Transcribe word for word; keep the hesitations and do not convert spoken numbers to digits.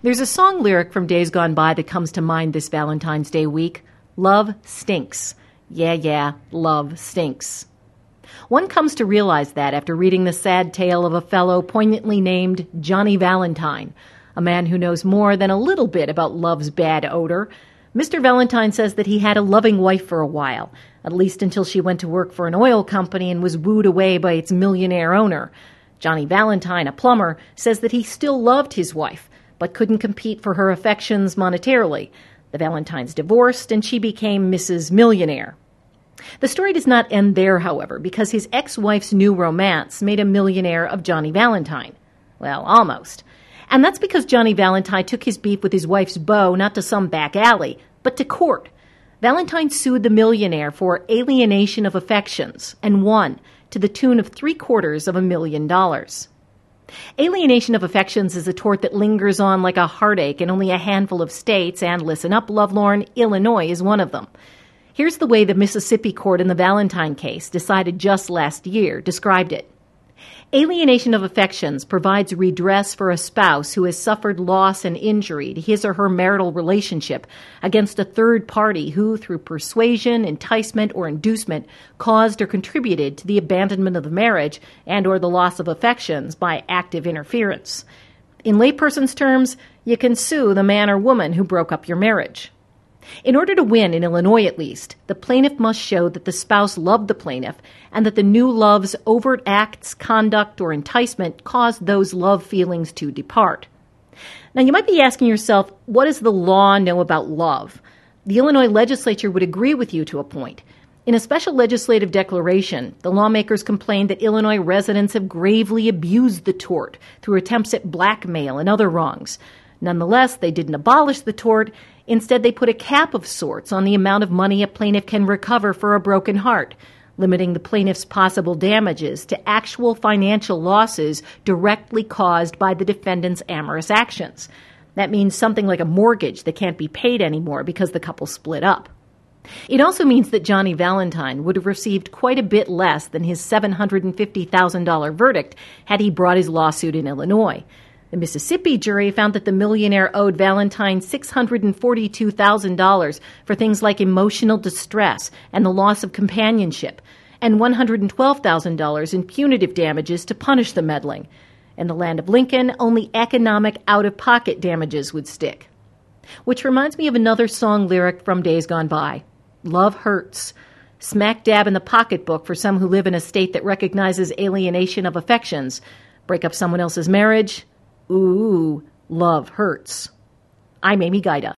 There's a song lyric from days gone by that comes to mind this Valentine's Day week. Love stinks. Yeah, yeah, love stinks. One comes to realize that after reading the sad tale of a fellow poignantly named Johnny Valentine, a man who knows more than a little bit about love's bad odor. Mister Valentine says that he had a loving wife for a while, at least until she went to work for an oil company and was wooed away by its millionaire owner. Johnny Valentine, a plumber, says that he still loved his wife, but couldn't compete for her affections monetarily. The Valentines divorced, and she became Missus Millionaire. The story does not end there, however, because his ex-wife's new romance made a millionaire of Johnny Valentine. Well, almost. And that's because Johnny Valentine took his beef with his wife's beau not to some back alley, but to court. Valentine sued the millionaire for alienation of affections and won, to the tune of three quarters of a million dollars. Alienation of affections is a tort that lingers on like a heartache in only a handful of states, and listen up, lovelorn, Illinois is one of them. Here's the way the Mississippi court in the Valentine case, decided just last year, described it. Alienation of affections provides redress for a spouse who has suffered loss and injury to his or her marital relationship against a third party who, through persuasion, enticement, or inducement, caused or contributed to the abandonment of the marriage and or the loss of affections by active interference. In layperson's terms, you can sue the man or woman who broke up your marriage. In order to win, in Illinois at least, the plaintiff must show that the spouse loved the plaintiff and that the new love's overt acts, conduct, or enticement caused those love feelings to depart. Now, you might be asking yourself, what does the law know about love? The Illinois legislature would agree with you to a point. In a special legislative declaration, the lawmakers complained that Illinois residents have gravely abused the tort through attempts at blackmail and other wrongs. Nonetheless, they didn't abolish the tort. Instead, they put a cap of sorts on the amount of money a plaintiff can recover for a broken heart, limiting the plaintiff's possible damages to actual financial losses directly caused by the defendant's amorous actions. That means something like a mortgage that can't be paid anymore because the couple split up. It also means that Johnny Valentine would have received quite a bit less than his seven hundred fifty thousand dollars verdict had he brought his lawsuit in Illinois. The Mississippi jury found that the millionaire owed Valentine six hundred forty-two thousand dollars for things like emotional distress and the loss of companionship, and one hundred twelve thousand dollars in punitive damages to punish the meddling. In the land of Lincoln, only economic out-of-pocket damages would stick. Which reminds me of another song lyric from days gone by. Love hurts. Smack dab in the pocketbook for some who live in a state that recognizes alienation of affections. Break up someone else's marriage. Ooh, love hurts. I'm Amy Gaida.